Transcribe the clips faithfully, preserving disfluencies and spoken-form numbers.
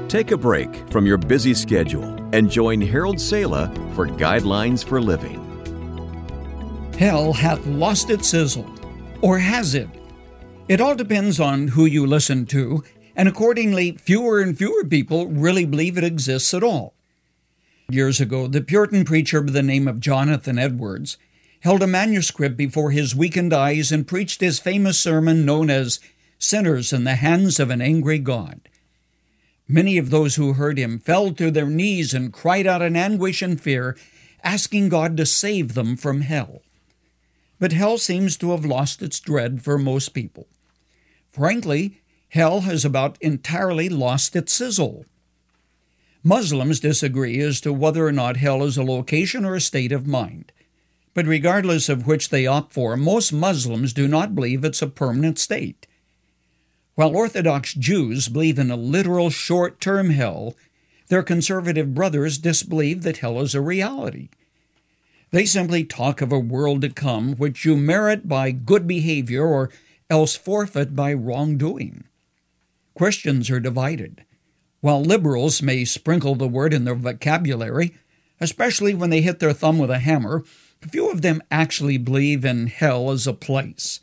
Take a break from your busy schedule and join Harold Sala for Guidelines for Living. Hell hath lost its sizzle, or has it? It all depends on who you listen to, and accordingly, fewer and fewer people really believe it exists at all. Years ago, the Puritan preacher by the name of Jonathan Edwards held a manuscript before his weakened eyes and preached his famous sermon known as Sinners in the Hands of an Angry God. Many of those who heard him fell to their knees and cried out in anguish and fear, asking God to save them from hell. But hell seems to have lost its dread for most people. Frankly, hell has about entirely lost its sizzle. Muslims disagree as to whether or not hell is a location or a state of mind. But regardless of which they opt for, most Muslims do not believe it's a permanent state. While Orthodox Jews believe in a literal short-term hell, their conservative brothers disbelieve that hell is a reality. They simply talk of a world to come which you merit by good behavior or else forfeit by wrongdoing. Christians are divided. While liberals may sprinkle the word in their vocabulary, especially when they hit their thumb with a hammer, few of them actually believe in hell as a place.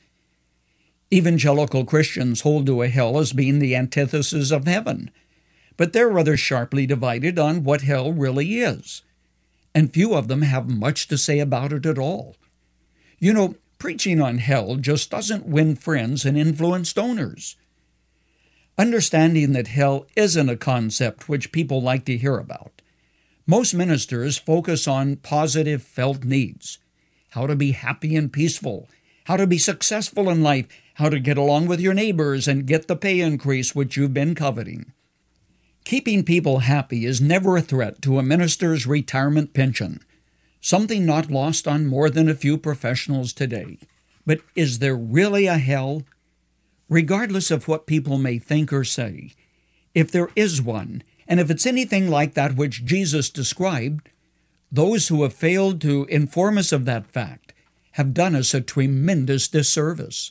Evangelical Christians hold to a hell as being the antithesis of heaven, but they're rather sharply divided on what hell really is, and few of them have much to say about it at all. You know, preaching on hell just doesn't win friends and influence donors. Understanding that hell isn't a concept which people like to hear about, most ministers focus on positive felt needs: how to be happy and peaceful, how to be successful in life, how to get along with your neighbors and get the pay increase which you've been coveting. Keeping people happy is never a threat to a minister's retirement pension, something not lost on more than a few professionals today. But is there really a hell? Regardless of what people may think or say, if there is one, and if it's anything like that which Jesus described, those who have failed to inform us of that fact have done us a tremendous disservice.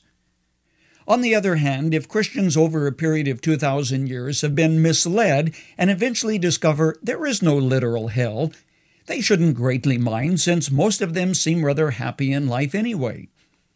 On the other hand, if Christians over a period of two thousand years have been misled and eventually discover there is no literal hell, they shouldn't greatly mind, since most of them seem rather happy in life anyway.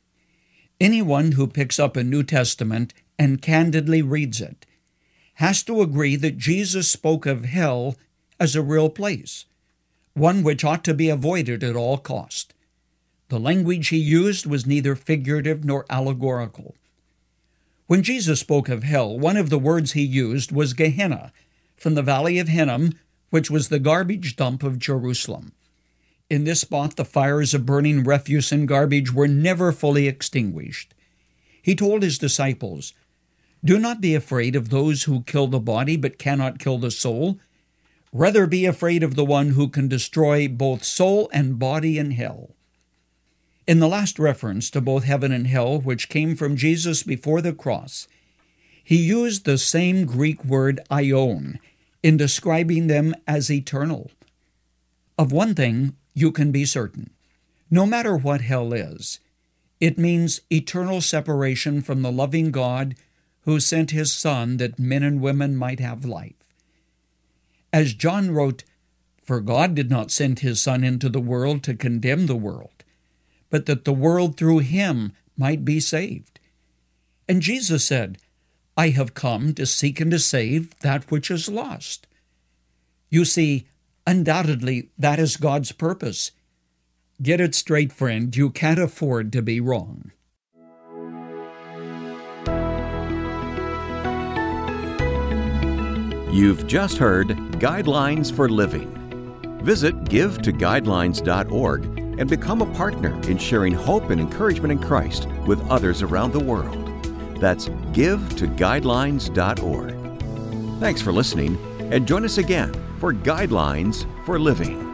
Anyone who picks up a New Testament and candidly reads it has to agree that Jesus spoke of hell as a real place, one which ought to be avoided at all cost. The language he used was neither figurative nor allegorical. When Jesus spoke of hell, one of the words he used was Gehenna, from the valley of Hinnom, which was the garbage dump of Jerusalem. In this spot, the fires of burning refuse and garbage were never fully extinguished. He told his disciples, "Do not be afraid of those who kill the body but cannot kill the soul. Rather be afraid of the one who can destroy both soul and body in hell." In the last reference to both heaven and hell, which came from Jesus before the cross, he used the same Greek word aion in describing them as eternal. Of one thing you can be certain: no matter what hell is, it means eternal separation from the loving God who sent his Son that men and women might have life. As John wrote, "For God did not send his Son into the world to condemn the world, but that the world through him might be saved." And Jesus said, "I have come to seek and to save that which is lost." You see, undoubtedly, that is God's purpose. Get it straight, friend. You can't afford to be wrong. You've just heard Guidelines for Living. Visit give to guidelines dot org and become a partner in sharing hope and encouragement in Christ with others around the world. That's give to guidelines dot org. Thanks for listening, and join us again for Guidelines for Living.